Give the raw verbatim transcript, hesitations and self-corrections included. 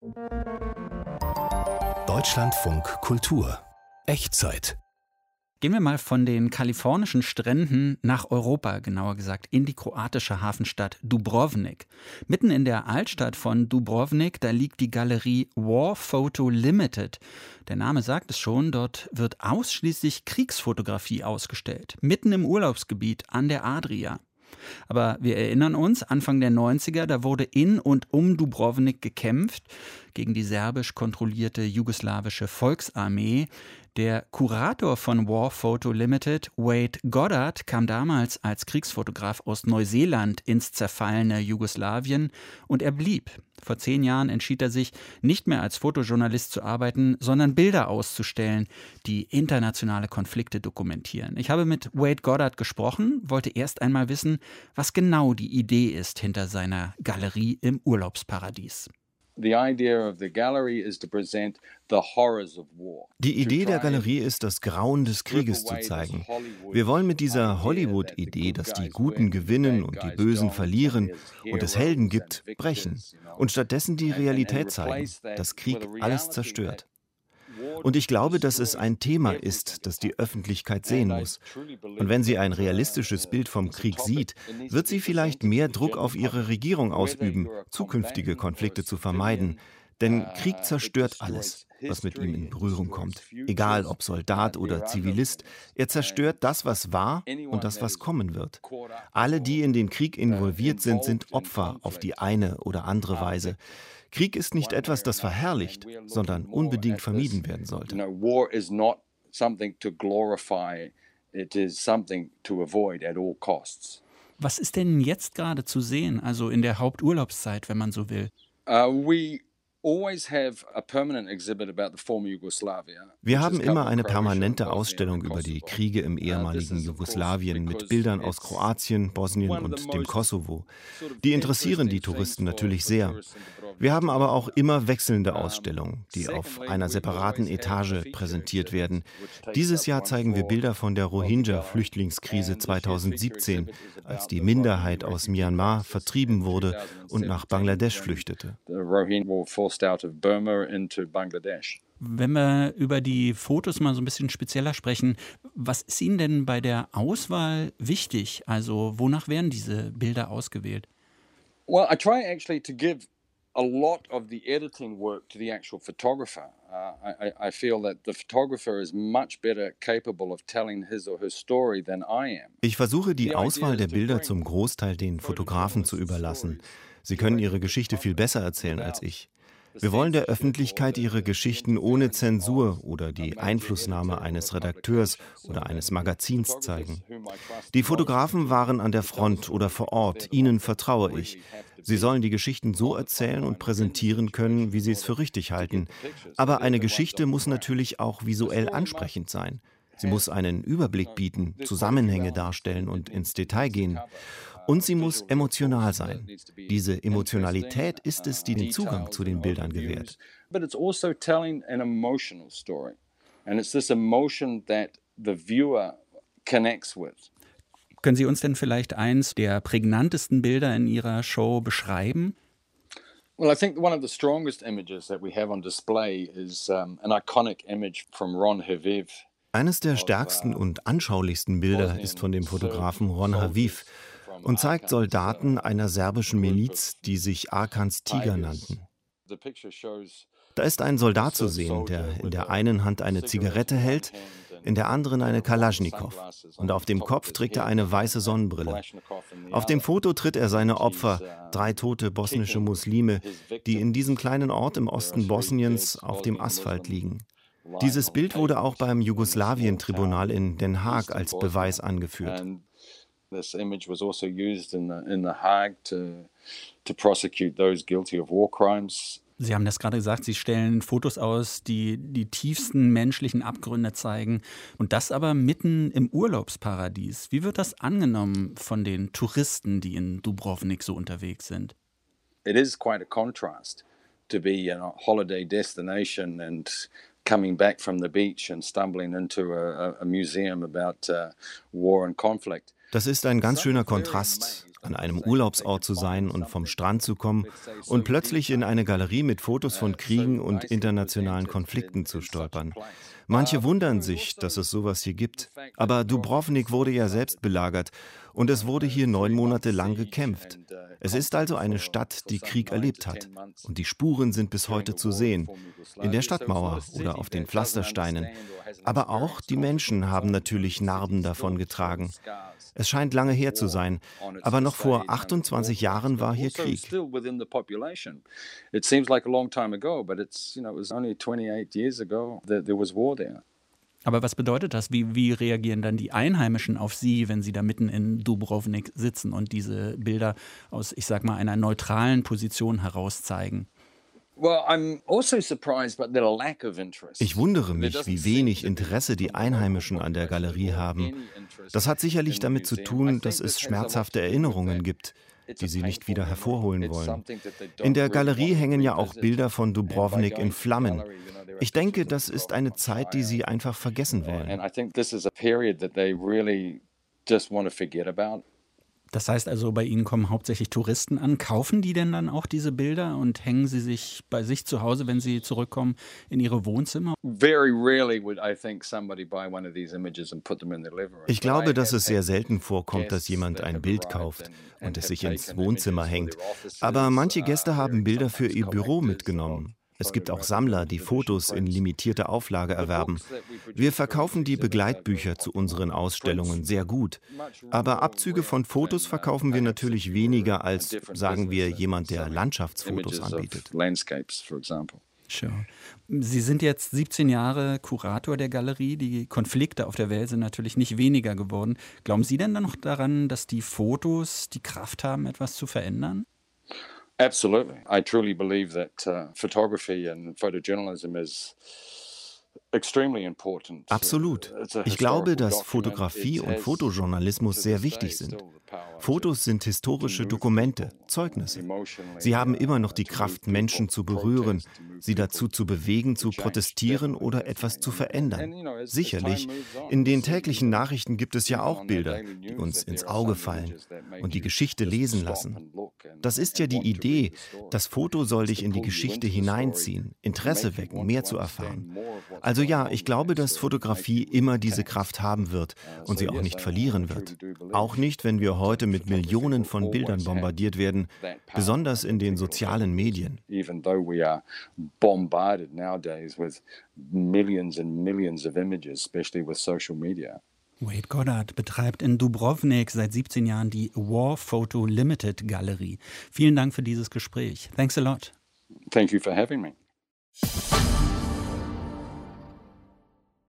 Deutschlandfunk Kultur Echtzeit. Gehen wir mal von den kalifornischen Stränden nach Europa, genauer gesagt in die kroatische Hafenstadt Dubrovnik. Mitten in der Altstadt von Dubrovnik, da liegt die Galerie War Photo Limited. Der Name sagt es schon, dort wird ausschließlich Kriegsfotografie ausgestellt. Mitten im Urlaubsgebiet an der Adria. Aber wir erinnern uns, Anfang der neunziger, da wurde in und um Dubrovnik gekämpft gegen die serbisch kontrollierte jugoslawische Volksarmee. Der Kurator von War Photo Limited, Wade Goddard, kam damals als Kriegsfotograf aus Neuseeland ins zerfallene Jugoslawien und er blieb. Vor zehn Jahren entschied er sich, nicht mehr als Fotojournalist zu arbeiten, sondern Bilder auszustellen, die internationale Konflikte dokumentieren. Ich habe mit Wade Goddard gesprochen, wollte erst einmal wissen, was genau die Idee ist hinter seiner Galerie im Urlaubsparadies. Die Idee der Galerie ist, das Grauen des Krieges zu zeigen. Wir wollen mit dieser Hollywood-Idee, dass die Guten gewinnen und die Bösen verlieren und es Helden gibt, brechen und stattdessen die Realität zeigen, dass Krieg alles zerstört. Und ich glaube, dass es ein Thema ist, das die Öffentlichkeit sehen muss. Und wenn sie ein realistisches Bild vom Krieg sieht, wird sie vielleicht mehr Druck auf ihre Regierung ausüben, zukünftige Konflikte zu vermeiden. Denn Krieg zerstört alles, was mit ihm in Berührung kommt. Egal ob Soldat oder Zivilist, er zerstört das, was war und das, was kommen wird. Alle, die in den Krieg involviert sind, sind Opfer auf die eine oder andere Weise. Krieg ist nicht etwas, das verherrlicht, sondern unbedingt vermieden werden sollte. Was ist denn jetzt gerade zu sehen, also in der Haupturlaubszeit, wenn man so will? Wir haben immer eine permanente Ausstellung über die Kriege im ehemaligen Jugoslawien mit Bildern aus Kroatien, Bosnien und dem Kosovo. Die interessieren die Touristen natürlich sehr. Wir haben aber auch immer wechselnde Ausstellungen, die auf einer separaten Etage präsentiert werden. Dieses Jahr zeigen wir Bilder von der Rohingya-Flüchtlingskrise zweitausendsiebzehn, als die Minderheit aus Myanmar vertrieben wurde und nach Bangladesch flüchtete. Wenn wir über die Fotos mal so ein bisschen spezieller sprechen, was ist Ihnen denn bei der Auswahl wichtig? Also wonach werden diese Bilder ausgewählt? Well, I try actually to give a lot of the editing work to the actual photographer. Uh, I, I feel that the photographer is much better capable of telling his or her story than I am. Ich versuche, die Auswahl der Bilder zum Großteil den Fotografen zu überlassen. Sie können ihre Geschichte viel besser erzählen als ich. Wir wollen der Öffentlichkeit ihre Geschichten ohne Zensur oder die Einflussnahme eines Redakteurs oder eines Magazins zeigen. Die Fotografen waren an der Front oder vor Ort, ihnen vertraue ich. Sie sollen die Geschichten so erzählen und präsentieren können, wie sie es für richtig halten. Aber eine Geschichte muss natürlich auch visuell ansprechend sein. Sie muss einen Überblick bieten, Zusammenhänge darstellen und ins Detail gehen. Und sie muss emotional sein. Diese Emotionalität ist es, die den Zugang zu den Bildern gewährt. Können Sie uns denn vielleicht eins der prägnantesten Bilder in Ihrer Show beschreiben? Well, I think one of the strongest images that we have on display is um, an iconic image from Ron Haviv. Eines der stärksten und anschaulichsten Bilder ist von dem Fotografen Ron Haviv und zeigt Soldaten einer serbischen Miliz, die sich Arkans Tiger nannten. Da ist ein Soldat zu sehen, der in der einen Hand eine Zigarette hält, in der anderen eine Kalaschnikow. Und auf dem Kopf trägt er eine weiße Sonnenbrille. Auf dem Foto tritt er seine Opfer, drei tote bosnische Muslime, die in diesem kleinen Ort im Osten Bosniens auf dem Asphalt liegen. Dieses Bild wurde auch beim Jugoslawien-Tribunal in Den Haag als Beweis angeführt. This image was also used in the, in the Hague to, to prosecute those guilty of war crimes. Sie haben das gerade gesagt, Sie stellen Fotos aus, die die tiefsten menschlichen Abgründe zeigen. Und das aber mitten im Urlaubsparadies. Wie wird das angenommen von den Touristen, die in Dubrovnik so unterwegs sind? It is quite a contrast to be a holiday destination and coming back from the beach and stumbling into a, a museum about uh, war and conflict. Das ist ein ganz schöner Kontrast. an einem Urlaubsort zu sein und vom Strand zu kommen und plötzlich in eine Galerie mit Fotos von Kriegen und internationalen Konflikten zu stolpern. Manche wundern sich, dass es sowas hier gibt. Aber Dubrovnik wurde ja selbst belagert und es wurde hier neun Monate lang gekämpft. Es ist also eine Stadt, die Krieg erlebt hat. Und die Spuren sind bis heute zu sehen. In der Stadtmauer oder auf den Pflastersteinen. Aber auch die Menschen haben natürlich Narben davon getragen. Es scheint lange her zu sein, aber noch vor achtundzwanzig Jahren war hier Krieg. Aber was bedeutet das? Wie, wie reagieren dann die Einheimischen auf Sie, wenn Sie da mitten in Dubrovnik sitzen und diese Bilder aus, ich sag mal, einer neutralen Position heraus zeigen? Ich wundere mich, wie wenig Interesse die Einheimischen an der Galerie haben. Das hat sicherlich damit zu tun, dass es schmerzhafte Erinnerungen gibt, die sie nicht wieder hervorholen wollen. In der Galerie hängen ja auch Bilder von Dubrovnik in Flammen. Ich denke, das ist eine Zeit, die sie einfach vergessen wollen. Das heißt also, bei Ihnen kommen hauptsächlich Touristen an. Kaufen die denn dann auch diese Bilder und hängen sie sich bei sich zu Hause, wenn sie zurückkommen, in ihre Wohnzimmer? Ich glaube, dass es sehr selten vorkommt, dass jemand ein Bild kauft und es sich ins Wohnzimmer hängt. Aber manche Gäste haben Bilder für ihr Büro mitgenommen. Es gibt auch Sammler, die Fotos in limitierter Auflage erwerben. Wir verkaufen die Begleitbücher zu unseren Ausstellungen sehr gut. Aber Abzüge von Fotos verkaufen wir natürlich weniger als, sagen wir, jemand, der Landschaftsfotos anbietet. Sure. Sie sind jetzt siebzehn Jahre Kurator der Galerie. Die Konflikte auf der Welt sind natürlich nicht weniger geworden. Glauben Sie denn dann noch daran, dass die Fotos die Kraft haben, etwas zu verändern? Absolutely. I truly believe that uh, photography and photojournalism is extremely important. Absolut. Ich glaube, dass Fotografie und Fotojournalismus sehr wichtig sind. Fotos sind historische Dokumente, Zeugnisse. Sie haben immer noch die Kraft, Menschen zu berühren, sie dazu zu bewegen, zu protestieren oder etwas zu verändern. Sicherlich, in den täglichen Nachrichten gibt es ja auch Bilder, die uns ins Auge fallen und die Geschichte lesen lassen. Das ist ja die Idee, das Foto soll dich in die Geschichte hineinziehen, Interesse wecken, mehr zu erfahren. Also ja, ich glaube, dass Fotografie immer diese Kraft haben wird und sie auch nicht verlieren wird. Auch nicht, wenn wir heute mit Millionen von Bildern bombardiert werden, besonders in den sozialen Medien. Wade Goddard betreibt in Dubrovnik seit siebzehn Jahren die War Photo Limited Galerie. Vielen Dank für dieses Gespräch. Thanks a lot. Thank you for having me.